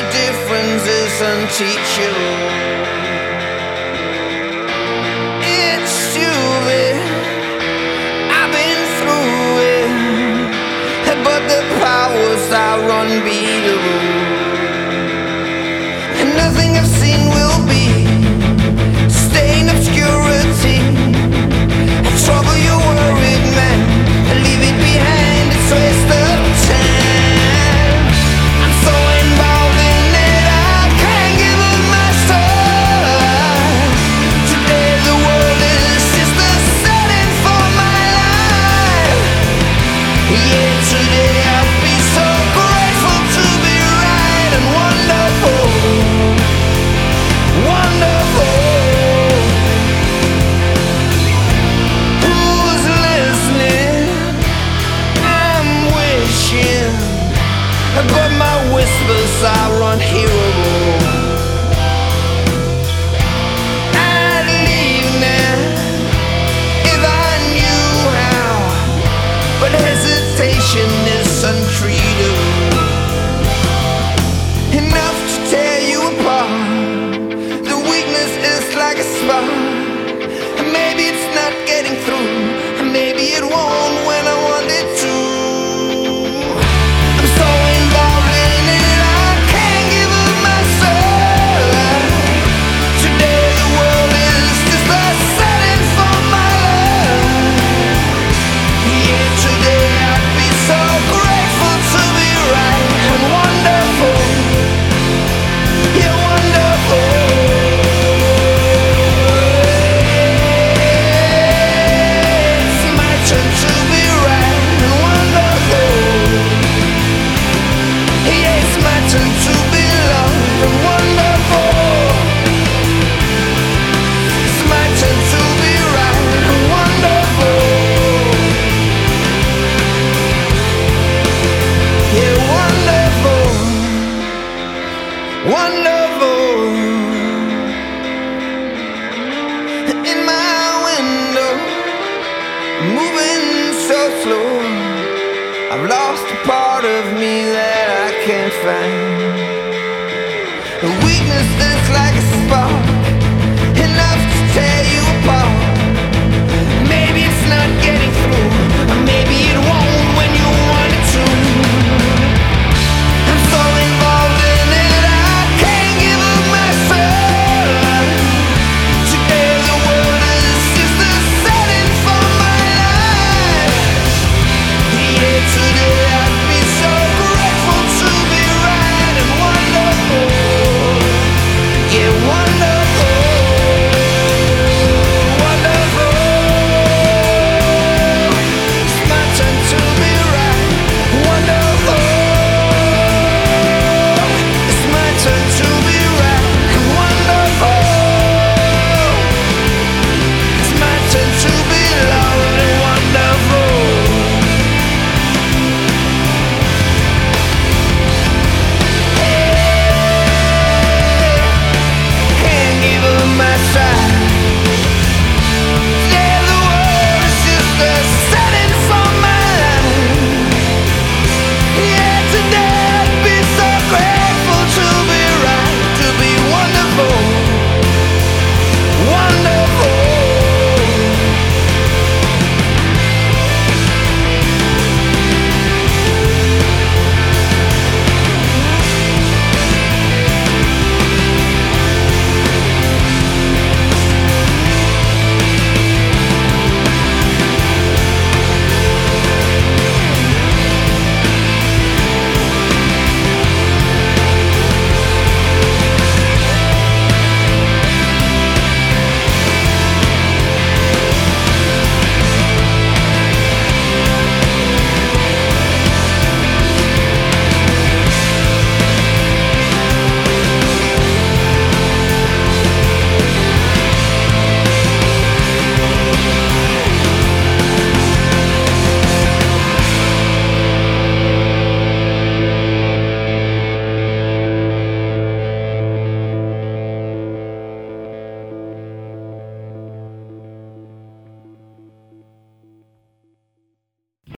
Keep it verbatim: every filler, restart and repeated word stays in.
differences and teach you. It's stupid, I've been through it, but the powers are unbeatable. And nothing I've seen will be stay in obscurity. Trouble your worried man and leave it behind. It's waste of time. I'm so involved in it, I can't give up my soul. Today the world is just a setting for my life. Yeah, today I'll be so grateful to be right and wonderful, wonderful. But my whispers are unhearable. I'd leave now if I knew how, but hesitation is untreatable. Enough to tear you apart. The weakness is like a spark, and maybe it's not getting through, and maybe it won't when I want it to. Wonderful. In my window, moving so slow, I've lost a part of me that I can't find. The weakness is like a spark,